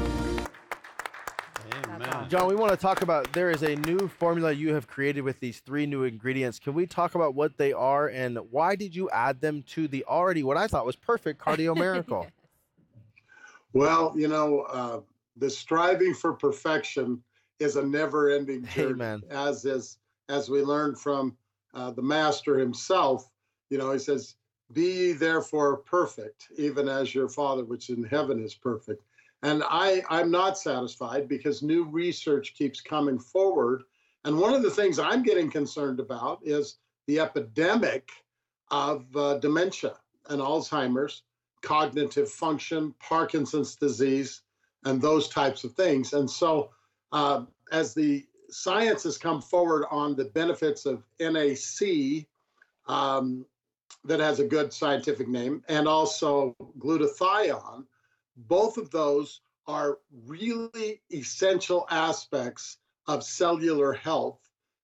Amen. John, we want to talk about, there is a new formula you have created with these 3 new ingredients. Can we talk about what they are and why did you add them to the already, what I thought was perfect Cardio Miracle? Well, you know, the striving for perfection is a never-ending journey. Amen. As we learned from the Master himself. You know, he says, "Be ye therefore perfect, even as your Father which is in heaven is perfect." And I'm not satisfied, because new research keeps coming forward. And one of the things I'm getting concerned about is the epidemic of dementia and Alzheimer's, cognitive function, Parkinson's disease, and those types of things. And so as the science has come forward on the benefits of NAC, that has a good scientific name, and also glutathione, both of those are really essential aspects of cellular health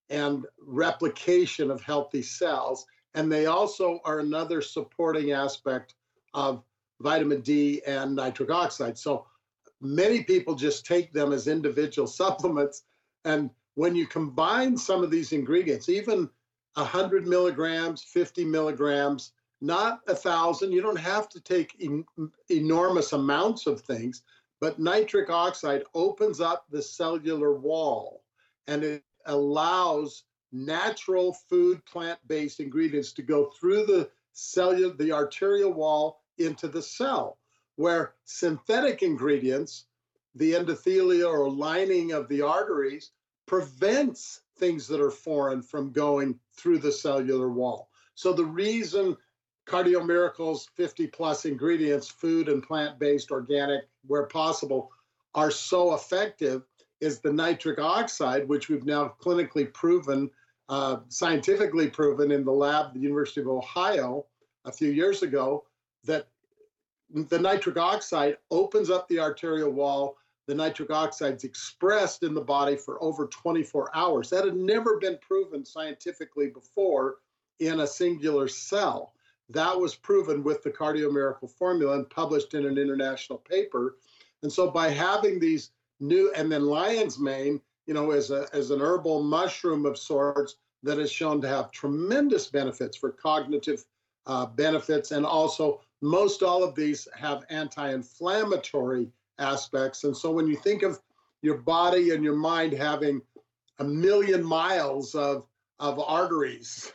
and replication of healthy cells. And they also are another supporting aspect of vitamin D and nitric oxide. So many people just take them as individual supplements. And when you combine some of these ingredients, even 100 milligrams, 50 milligrams, not 1,000, you don't have to take enormous amounts of things, but nitric oxide opens up the cellular wall and it allows natural food, plant-based ingredients to go through the arterial wall into the cell, where synthetic ingredients, the endothelial or lining of the arteries, prevents things that are foreign from going through the cellular wall. So the reason Cardio Miracle's 50+ ingredients, food and plant-based, organic, where possible, are so effective is the nitric oxide, which we've now clinically proven, scientifically proven in the lab at the University of Ohio a few years ago, that the nitric oxide opens up the arterial wall. The nitric oxide's expressed in the body for over 24 hours. That had never been proven scientifically before in a singular cell. That was proven with the Cardio Miracle formula and published in an international paper. And so by having these new, and then lion's mane, as an herbal mushroom of sorts that is shown to have tremendous benefits for cognitive benefits, and also most all of these have anti-inflammatory aspects. And so when you think of your body and your mind having 1 million miles of arteries,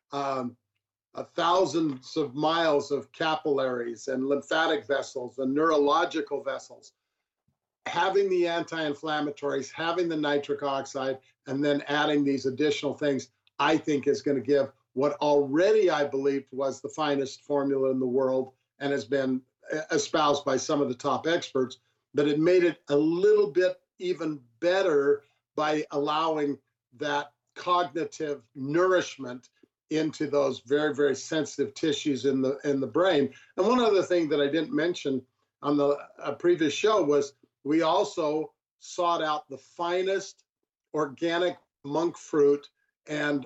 thousands of miles of capillaries and lymphatic vessels and neurological vessels, having the anti-inflammatories, having the nitric oxide, and then adding these additional things, I think is going to give what already I believed was the finest formula in the world and has been espoused by some of the top experts, but it made it a little bit even better by allowing that cognitive nourishment into those very, very sensitive tissues in the brain. And one other thing that I didn't mention on the previous show was we also sought out the finest organic monk fruit and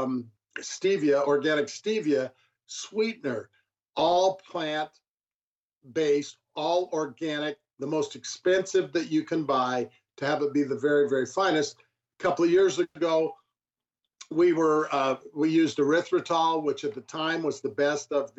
stevia, organic stevia sweetener, all plant-based, all organic, the most expensive that you can buy to have it be the very, very finest. A couple of years ago, we used erythritol, which at the time was the best of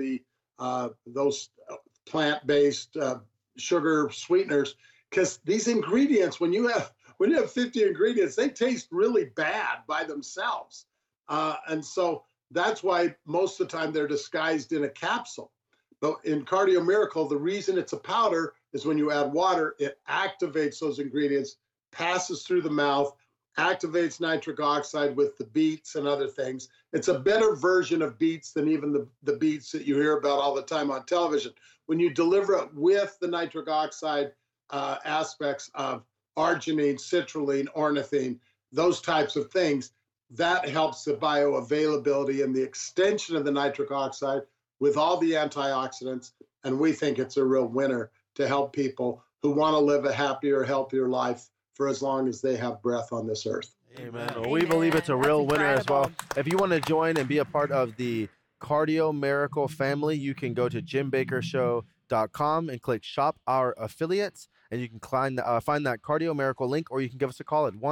those plant-based sugar sweeteners, because these ingredients, when you have 50 ingredients, they taste really bad by themselves. And so that's why most of the time they're disguised in a capsule. But in Cardio Miracle, the reason it's a powder is when you add water, it activates those ingredients, passes through the mouth, activates nitric oxide with the beets and other things. It's a better version of beets than even the beets that you hear about all the time on television. When you deliver it with the nitric oxide aspects of arginine, citrulline, ornithine, those types of things, that helps the bioavailability and the extension of the nitric oxide with all the antioxidants. And we think it's a real winner to help people who want to live a happier, healthier life for as long as they have breath on this earth. Amen. Well, we believe it's a real winner as well. If you want to join and be a part of the Cardio Miracle family, you can go to JimBakkerShow.com and click Shop Our Affiliates, and you can find that Cardio Miracle link, or you can give us a call at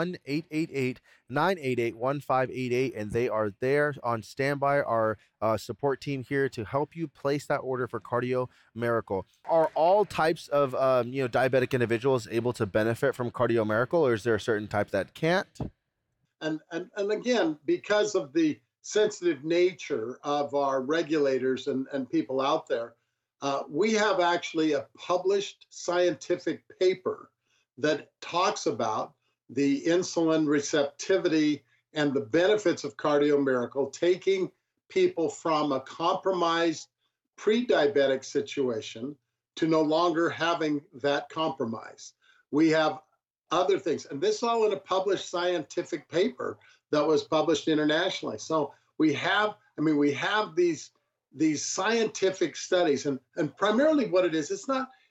1-888-988-1588, and they are there on standby, our support team here to help you place that order for Cardio Miracle. Are all types of diabetic individuals able to benefit from Cardio Miracle, or is there a certain type that can't? And again, because of the sensitive nature of our regulators and people out there, we have actually a published scientific paper that talks about the insulin receptivity and the benefits of Cardio Miracle, taking people from a compromised pre-diabetic situation to no longer having that compromise. We have other things, and this is all in a published scientific paper that was published internationally. So we have these scientific studies, and primarily what it is,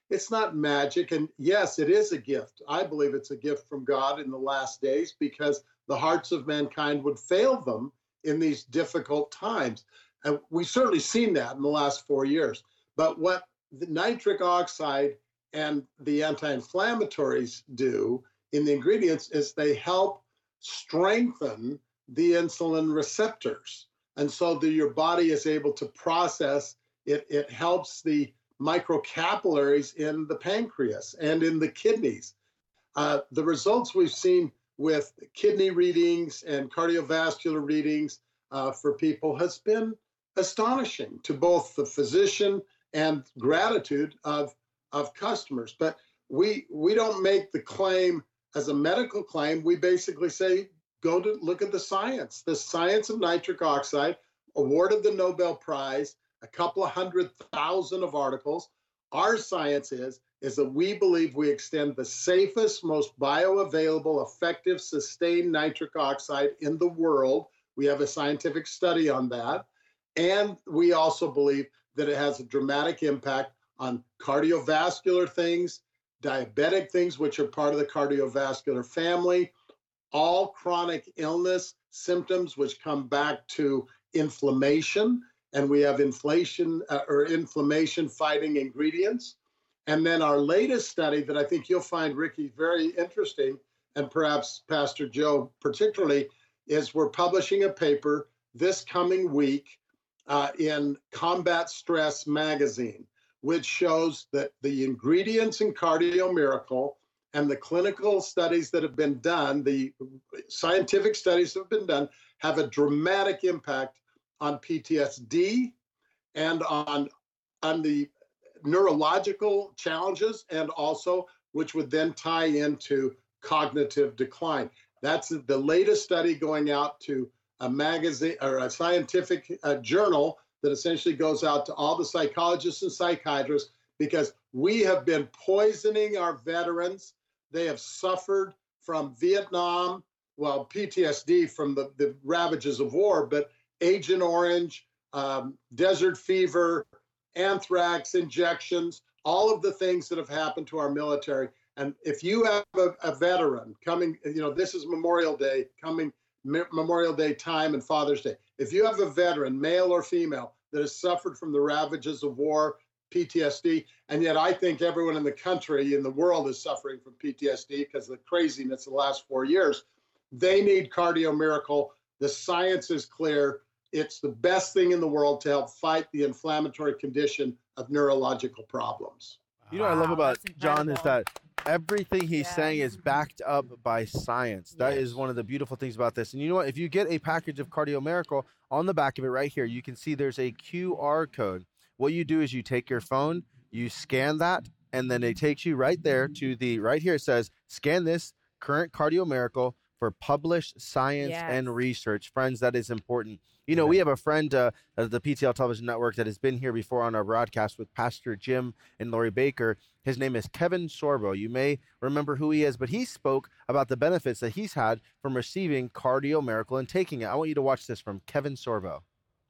It's not magic. And yes, it is a gift. I believe it's a gift from God in the last days because the hearts of mankind would fail them in these difficult times. And we've certainly seen that in the last 4 years. But what the nitric oxide and the anti-inflammatories do in the ingredients is they help strengthen the insulin receptors. And so that your body is able to process it. It helps the microcapillaries in the pancreas and in the kidneys. The results we've seen with kidney readings and cardiovascular readings for people has been astonishing to both the physician and gratitude of customers. But we don't make the claim as a medical claim. We basically say, go to look at the science of nitric oxide, awarded the Nobel Prize, a couple of 100,000 of articles. Our science is that we believe we extend the safest, most bioavailable, effective, sustained nitric oxide in the world. We have a scientific study on that. And we also believe that it has a dramatic impact on cardiovascular things, diabetic things, which are part of the cardiovascular family, all chronic illness symptoms, which come back to inflammation. And we have inflation fighting ingredients. And then our latest study that I think you'll find, Ricky, very interesting, and perhaps Pastor Joe particularly, is we're publishing a paper this coming week in Combat Stress magazine, which shows that the ingredients in Cardio Miracle and the clinical studies that have been done, the scientific studies that have been done, have a dramatic impact on PTSD and on the neurological challenges, and also which would then tie into cognitive decline. That's the latest study going out to a magazine or a scientific journal that essentially goes out to all the psychologists and psychiatrists, because we have been poisoning our veterans. They have suffered from Vietnam, well, PTSD from the ravages of war, but Agent Orange, desert fever, anthrax injections, all of the things that have happened to our military. And if you have a veteran coming, this is Memorial Day, coming Memorial Day time and Father's Day. If you have a veteran, male or female, that has suffered from the ravages of war, PTSD, and yet I think everyone in the country, in the world, is suffering from PTSD because of the craziness of the last 4 years, they need Cardio Miracle. The science is clear. It's the best thing in the world to help fight the inflammatory condition of neurological problems. You know what I love about John is that everything he's saying is backed up by science. That is one of the beautiful things about this. And you know what? If you get a package of Cardio Miracle, on the back of it right here, you can see there's a QR code. What you do is you take your phone, you scan that, and then it takes you right there to right here it says, scan this current Cardio Miracle for published science and research. Friends, that is important. We have a friend of the PTL Television Network that has been here before on our broadcast with Pastor Jim and Lori Baker. His name is Kevin Sorbo. You may remember who he is, but he spoke about the benefits that he's had from receiving Cardio Miracle and taking it. I want you to watch this from Kevin Sorbo.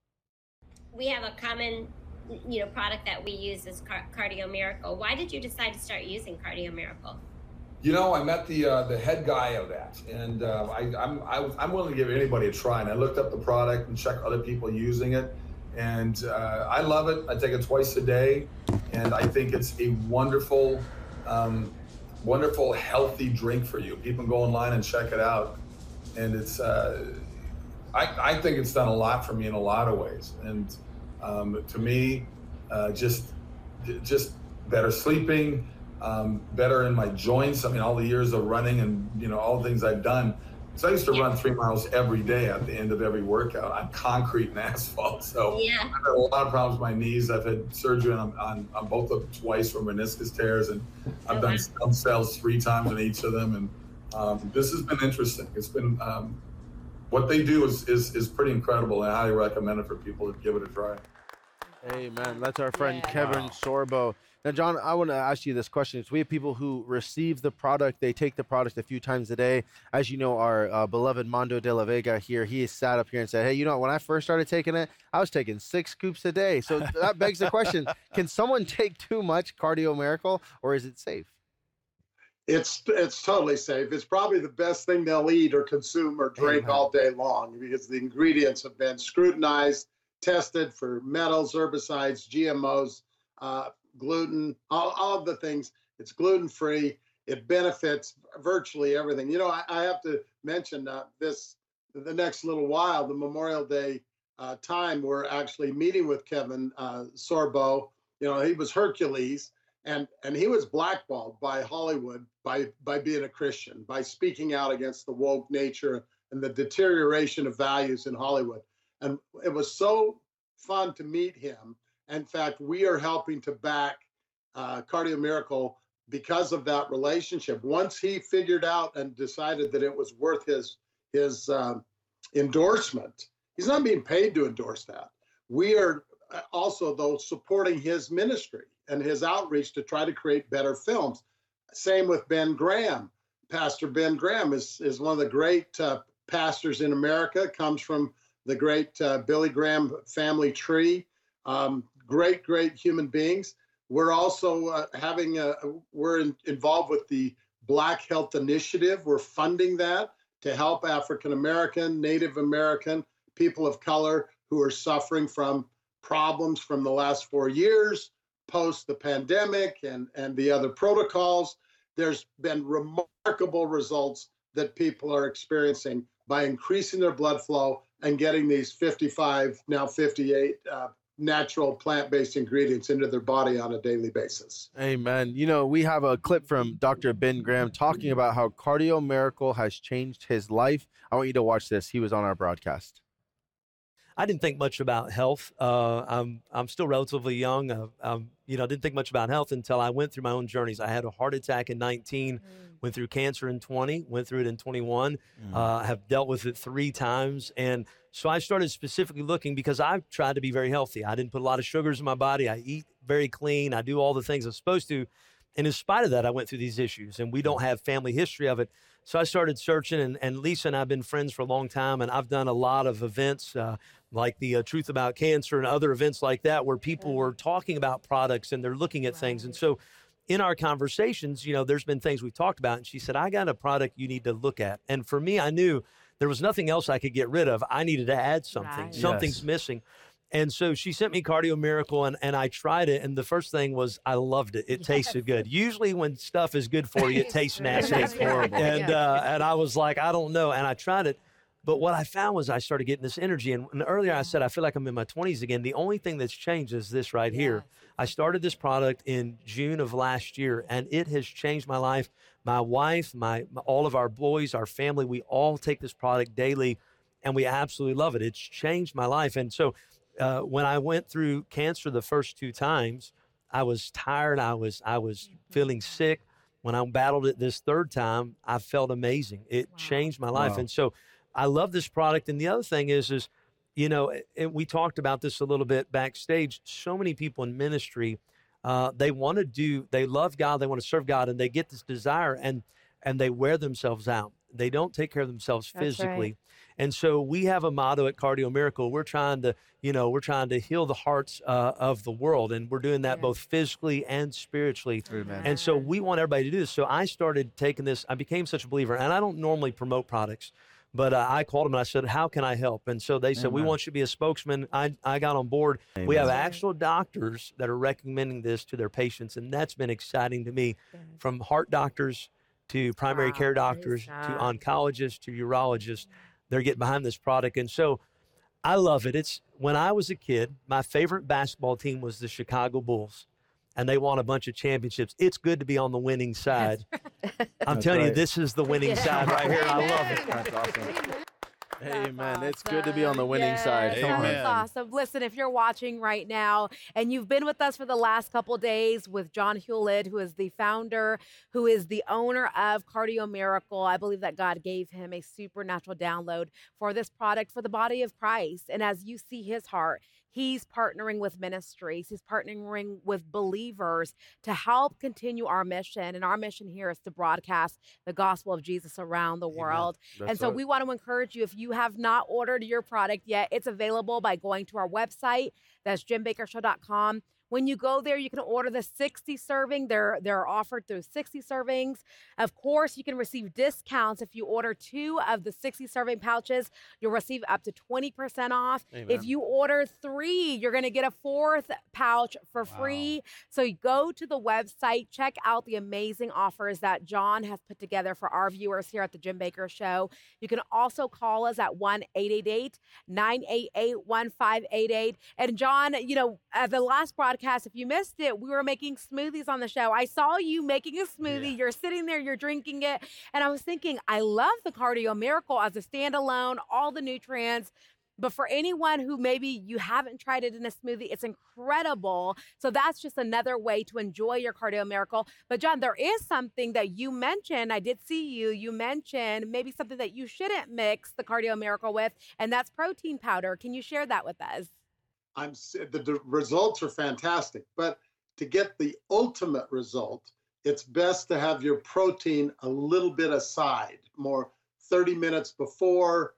We have a common product that we use is Cardio Miracle. Why did you decide to start using Cardio Miracle? I met the head guy of that, and I'm willing to give anybody a try. And I looked up the product and checked other people using it, and I love it. I take it twice a day, and I think it's a wonderful, healthy drink for you. People can go online and check it out, and it's. I think it's done a lot for me in a lot of ways, and to me, just better sleeping. Better in my joints. I mean, all the years of running and, all the things I've done. So I used to run 3 miles every day at the end of every workout on concrete and asphalt. So I've had a lot of problems with my knees. I've had surgery on both of them twice for meniscus tears, and I've done stem cells 3 times in each of them. And this has been interesting. It's been, what they do is pretty incredible, and I highly recommend it for people to give it a try. Amen. That's our friend Kevin Sorbo. Now, John, I want to ask you this question. So we have people who receive the product. They take the product a few times a day. As you know, our beloved Mando de la Vega here, he sat up here and said, hey, you know, when I first started taking it, I was taking 6 scoops a day. So that begs the question, can someone take too much Cardio Miracle, or is it safe? It's totally safe. It's probably the best thing they'll eat or consume or drink all day long, because the ingredients have been scrutinized, tested for metals, herbicides, GMOs, gluten, all of the things. It's gluten-free. It benefits virtually everything. You know, I have to mention the next little while, the Memorial Day time, we're actually meeting with Kevin Sorbo. You know, he was Hercules, and he was blackballed by Hollywood by being a Christian, by speaking out against the woke nature and the deterioration of values in Hollywood. And it was so fun to meet him. In fact, we are helping to back Cardio Miracle because of that relationship. Once he figured out and decided that it was worth his endorsement, he's not being paid to endorse that. We are also, though, supporting his ministry and his outreach to try to create better films. Same with Ben Graham. Pastor Ben Graham is one of the great pastors in America, comes from the great Billy Graham family tree. Great human beings. We're also involved with the Black Health Initiative. We're funding that to help African American, Native American, people of color who are suffering from problems from the last 4 years, post the pandemic and the other protocols. There's been remarkable results that people are experiencing by increasing their blood flow and getting these 55, now 58 natural plant-based ingredients into their body on a daily basis. Amen. You know, we have a clip from Dr. Ben Graham talking about how Cardio Miracle has changed his life. I want you to watch this. He was on our broadcast. I didn't think much about health. I'm still relatively young. Didn't think much about health until I went through my own journeys. I had a heart attack in 19, went through cancer in 20, went through it in 21, have dealt with it 3 times. And so I started specifically looking because I've tried to be very healthy. I didn't put a lot of sugars in my body. I eat very clean. I do all the things I'm supposed to. And in spite of that, I went through these issues, and we don't have family history of it. So I started searching, and Lisa and I have been friends for a long time, and I've done a lot of events like the Truth About Cancer and other events like that where people were talking about products and they're looking at things. And so in our conversations, you know, there's been things we've talked about, and she said, I got a product you need to look at. And for me, I knew there was nothing else I could get rid of. I needed to add something. Right. Something's missing. And so she sent me Cardio Miracle, and I tried it. And the first thing was I loved it. It tasted good. Usually when stuff is good for you, it tastes nasty. It's horrible. And I was like, I don't know. And I tried it. But what I found was I started getting this energy. And earlier I said, I feel like I'm in my 20s again. The only thing that's changed is this right here. I started this product in June of last year, and it has changed my life. My wife, all of our boys, our family, we all take this product daily, and we absolutely love it. It's changed my life. And so when I went through cancer the first 2 times, I was tired. I was feeling sick. When I battled it this 3rd time, I felt amazing. It changed my life. Wow. And so I love this product. And the other thing is, you know, we talked about this a little bit backstage. So many people in ministry, they love God, they want to serve God, and they get this desire and they wear themselves out. They don't take care of themselves physically. Right. And so we have a motto at Cardio Miracle. We're trying to heal the hearts of the world. And we're doing that both physically and spiritually. Amen. And so we want everybody to do this. So I started taking this. I became such a believer. And I don't normally promote products, but I called them and I said, how can I help? And so they said, we want you to be a spokesman. I got on board. Amen. We have actual doctors that are recommending this to their patients. And that's been exciting to me, from heart doctors to primary care doctors, to oncologists, to urologists. They're getting behind this product. And so I love it. When I was a kid, my favorite basketball team was the Chicago Bulls, and they won a bunch of championships. It's good to be on the winning side. I'm telling you, this is the winning side right here. I love it. That's awesome. Amen. It's good to be on the winning side. Amen. That's awesome. Listen, if you're watching right now and you've been with us for the last couple of days with John Hewlett, who is the founder, who is the owner of Cardio Miracle, I believe that God gave him a supernatural download for this product for the body of Christ. And as you see his heart, he's partnering with ministries. He's partnering with believers to help continue our mission. And our mission here is to broadcast the gospel of Jesus around the world. And so we want to encourage you, if you have not ordered your product yet, it's available by going to our website. That's jimbakkershow.com. When you go there, you can order the 60 serving. They're offered through 60 servings. Of course, you can receive discounts. If you order 2 of the 60 serving pouches, you'll receive up to 20% off. Amen. If you order 3, you're going to get a 4th pouch for free. So you go to the website, check out the amazing offers that John has put together for our viewers here at the Jim Bakker Show. You can also call us at 1-888-988-1588. And John, at the last broadcast, if you missed it, we were making smoothies on the show. I saw you making a smoothie. You're sitting there, you're drinking it. And I was thinking, I love the Cardio Miracle as a standalone, all the nutrients. But for anyone who maybe you haven't tried it in a smoothie, it's incredible. So that's just another way to enjoy your Cardio Miracle. But John, there is something that you mentioned. I did see you mentioned maybe something that you shouldn't mix the Cardio Miracle with, and that's protein powder. Can you share that with us? The results are fantastic, but to get the ultimate result, it's best to have your protein a little bit aside, more 30 minutes before,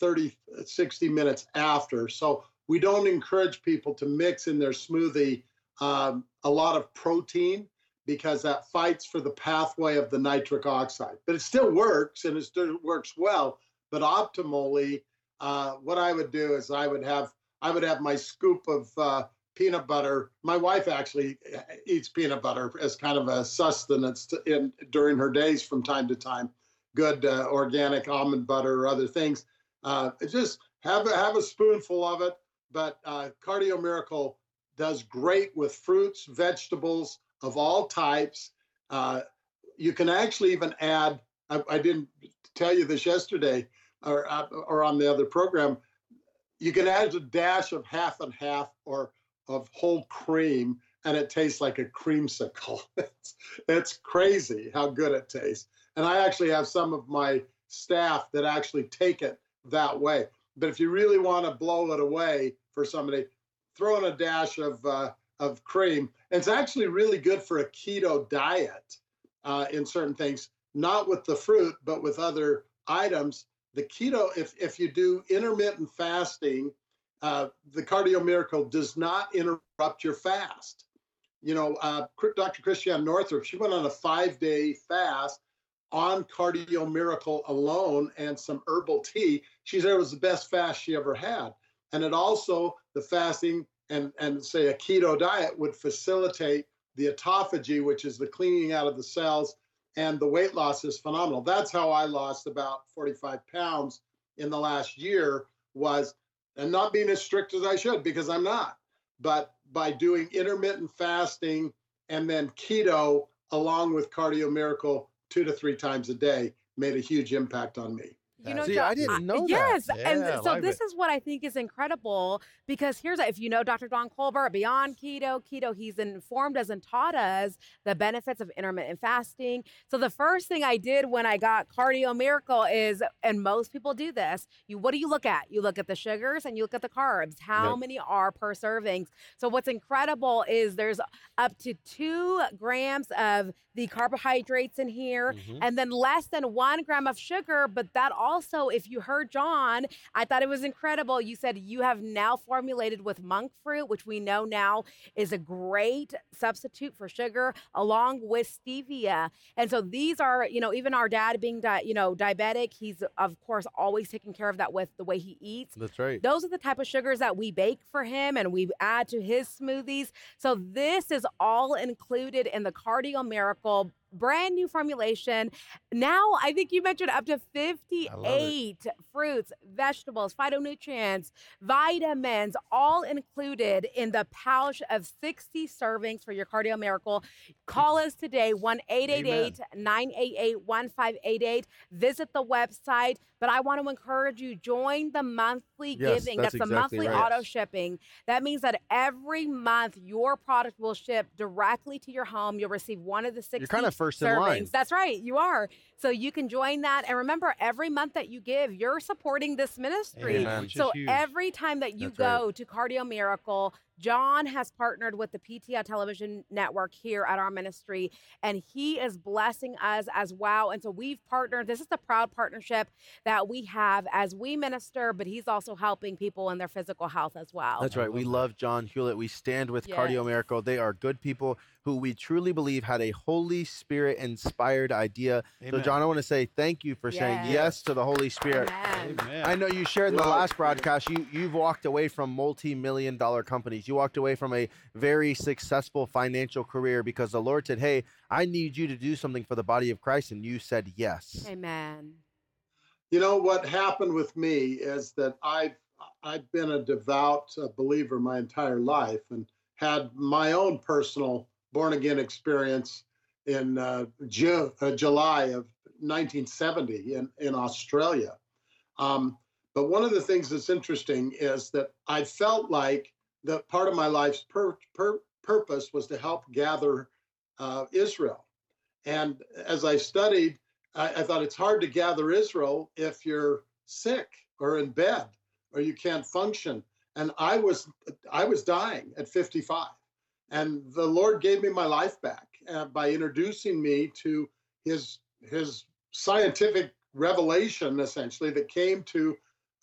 60 minutes after. So we don't encourage people to mix in their smoothie a lot of protein, because that fights for the pathway of the nitric oxide. But it still works, and it still works well. But optimally, what I would do is I would have my scoop of peanut butter. My wife actually eats peanut butter as kind of a sustenance during her days from time to time. Good organic almond butter or other things. Just have a spoonful of it. But Cardio Miracle does great with fruits, vegetables of all types. You can actually even add, I didn't tell you this yesterday or on the other program, you can add a dash of half and half or of whole cream, and it tastes like a creamsicle. It's crazy how good it tastes. And I actually have some of my staff that actually take it that way. But if you really want to blow it away for somebody, throw in a dash of cream. And it's actually really good for a keto diet in certain things, not with the fruit, but with other items. The keto, if you do intermittent fasting, the Cardio Miracle does not interrupt your fast. Dr. Christiane Northrup, she went on a 5-day fast on Cardio Miracle alone and some herbal tea. She said it was the best fast she ever had. And it also, the fasting and say a keto diet would facilitate the autophagy, which is the cleaning out of the cells, and the weight loss is phenomenal. That's how I lost about 45 pounds in the last year, and not being as strict as I should, because I'm not, but by doing intermittent fasting and then keto along with Cardio Miracle 2 to 3 times a day made a huge impact on me. See, I didn't know that. Yes, Yeah, and so this is what I think is incredible, because if you know Dr. Don Colbert, Beyond Keto, he's informed us and taught us the benefits of intermittent fasting. So the first thing I did when I got Cardio Miracle is, and most people do this, what do you look at? You look at the sugars and you look at the carbs. How many are per servings? So what's incredible is there's up to 2 grams of the carbohydrates in here, and then less than 1 gram of sugar, but that also, if you heard John, I thought it was incredible. You said you have now formulated with monk fruit, which we know now is a great substitute for sugar, along with stevia. And so these are, even our dad being, diabetic, he's, of course, always taking care of that with the way he eats. That's right. Those are the type of sugars that we bake for him and we add to his smoothies. So this is all included in the Cardio Miracle brand new formulation. Now, I think you mentioned up to 58 fruits, vegetables, phytonutrients, vitamins, all included in the pouch of 60 servings for your Cardio Miracle. Call us today, 1-888-988-1588. Visit the website. But I want to encourage you, join the monthly giving. That's the exactly monthly right. auto shipping. That means that every month your product will ship directly to your home. You'll receive one of the 60 You're kind of first servings. in line. That's right, you are. So you can join that. And remember, every month that you give, you're supporting this ministry. Amen. So every time that you go to Cardio Miracle, John has partnered with the PTI Television Network here at our ministry, and he is blessing us as well. And so we've partnered. This is the proud partnership that we have as we minister, but he's also helping people in their physical health as well. That's right. We love John Hewlett. We stand with Yes. Cardio Miracle. They are good people who we truly believe had a Holy Spirit inspired idea. So, Amen. John, I want to say thank you for saying yes to the Holy Spirit. Amen. I know you shared in the last broadcast, you've walked away from multi-million-dollar companies. You walked away from a very successful financial career because the Lord said, hey, I need you to do something for the body of Christ. And you said yes. Amen. You know, what happened with me is that I've been a devout believer my entire life and had my own personal born-again experience in July of 1970 in Australia. But one of the things that's interesting is that I felt like that part of my life's purpose was to help gather Israel. And as I studied, I thought it's hard to gather Israel if you're sick or in bed or you can't function. And I was dying at 55. And the Lord gave me my life back by introducing me to his scientific revelation, essentially, that came to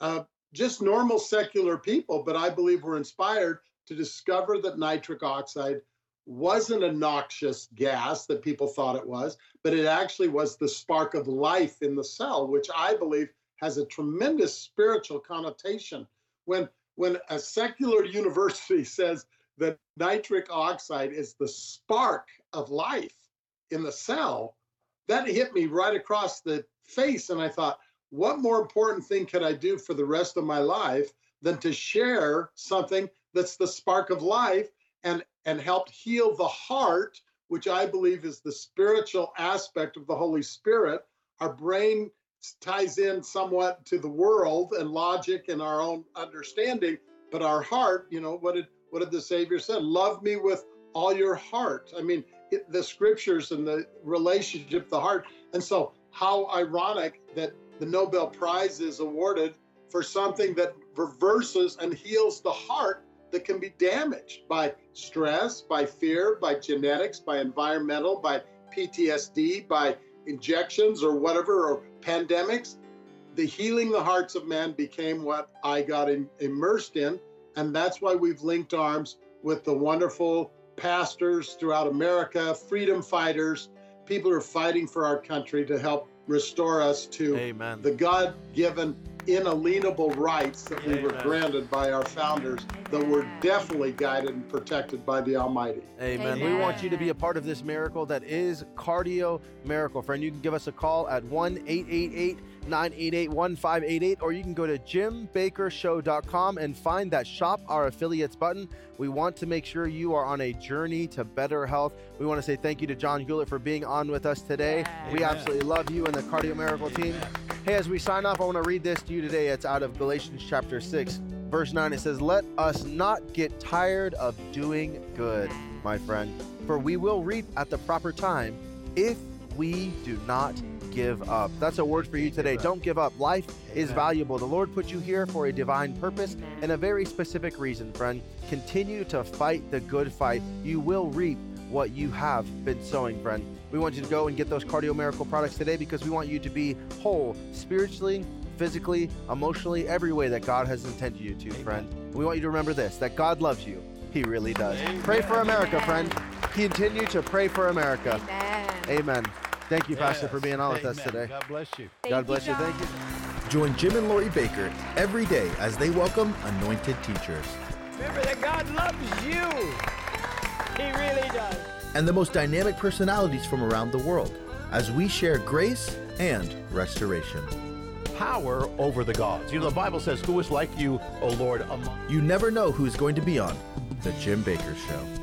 just normal secular people, but I believe were inspired to discover that nitric oxide wasn't a noxious gas that people thought it was, but it actually was the spark of life in the cell, which I believe has a tremendous spiritual connotation. When a secular university says that nitric oxide is the spark of life in the cell, that hit me right across the face. And I thought, what more important thing could I do for the rest of my life than to share something that's the spark of life and help heal the heart, which I believe is the spiritual aspect of the Holy Spirit. Our brain ties in somewhat to the world and logic and our own understanding, but our heart, you know, what did the Savior say? Love me with all your heart. I mean, the scriptures and the relationship, the heart. And so how ironic that the Nobel Prize is awarded for something that reverses and heals the heart that can be damaged by stress, by fear, by genetics, by environmental, by PTSD, by injections or whatever, or pandemics. The healing the hearts of men became what I got immersed in. And that's why we've linked arms with the wonderful pastors throughout America, freedom fighters, people who are fighting for our country to help restore us to the God-given inalienable rights that we were granted by our founders, that were definitely guided and protected by the Almighty. Amen. We want you to be a part of this miracle that is Cardio Miracle. Friend, you can give us a call at 1-888-988-1588, or you can go to jimbakershow.com and find that Shop Our Affiliates button. We want to make sure you are on a journey to better health. We want to say thank you to John Hewlett for being on with us today. We absolutely love you and the Cardio Miracle team. Hey, as we sign off, I want to read this to you today. It's out of Galatians chapter 6, verse 9. It says, "Let us not get tired of doing good, my friend, for we will reap at the proper time if we do not give up." That's a word for you today. Don't give up. Life is valuable. The Lord put you here for a divine purpose and a very specific reason, friend. Continue to fight the good fight. You will reap what you have been sowing, friend. We want you to go and get those Cardio Miracle products today because we want you to be whole spiritually, physically, emotionally, every way that God has intended you to, friend. We want you to remember this, that God loves you. He really does. Pray for America, friend. Continue to pray for America. Amen. Thank you, Pastor, for being on with us today. God bless you. God bless you. Thank you. Join Jim and Lori Baker every day as they welcome anointed teachers. Remember that God loves you. He really does. And the most dynamic personalities from around the world as we share grace and restoration. Power over the gods. You know, the Bible says, "Who is like you, O Lord?" You never know who's going to be on The Jim Baker Show.